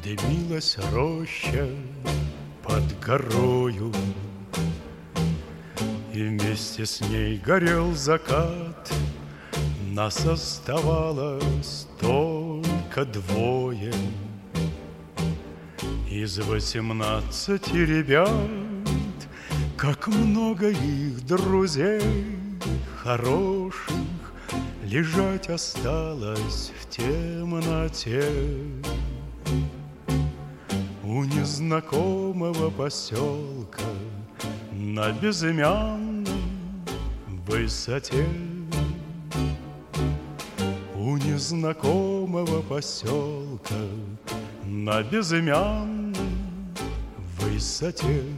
Дымилась роща под горою, и вместе с ней горел закат. Нас оставалось только двое из 18 ребят. Как много их друзей хороших лежать осталось в темноте у незнакомого поселка на безымянной высоте. У незнакомого поселка на безымянной высоте.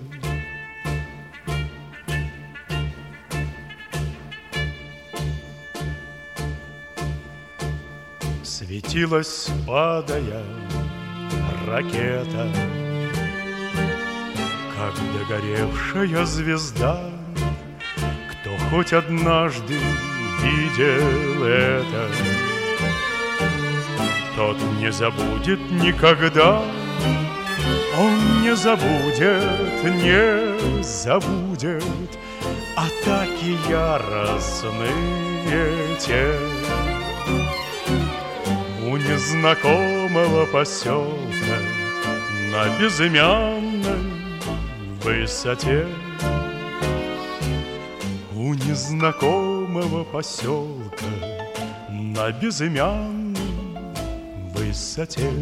Светилась, падая, ракета, как догоревшая звезда. Кто хоть однажды видел это, тот не забудет никогда. Он не забудет, не забудет атаки яростные те. У незнакомого поселка на безымянной высоте. У незнакомого поселка на безымянной высоте.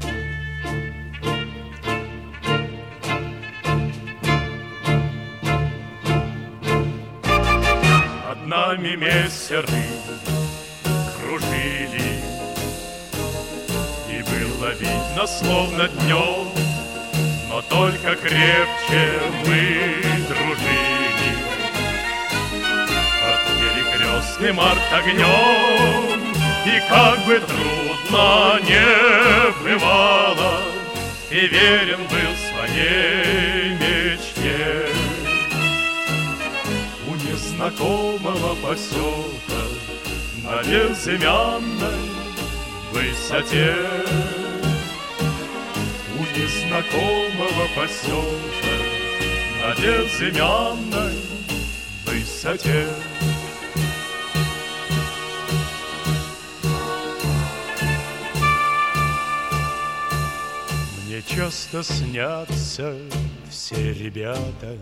Над нами мессеры кружили, и было видно, словно днем, но только крепче мы дружили. Под перекрестным артогнем, и как бы трудно не бывало, и верен был своей мечте. У незнакомого поселка на безымянной высоте. У незнакомого поселка на безымянной высоте. Мне часто снятся все ребята,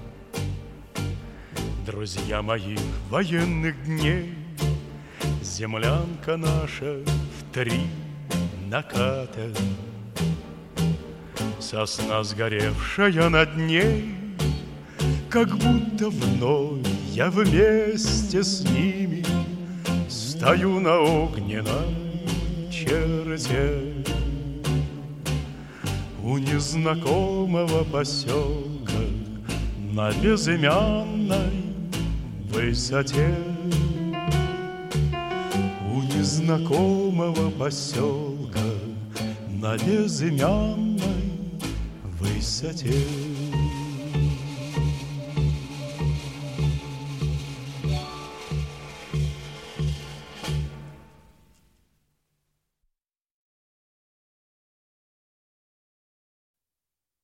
друзья моих военных дней. Землянка наша в 3 наката, сосна сгоревшая над ней, как будто вновь я вместе с ними стою на огненной черте. У незнакомого поселка на безымянной высоте. У незнакомого поселка на безымянной высоте.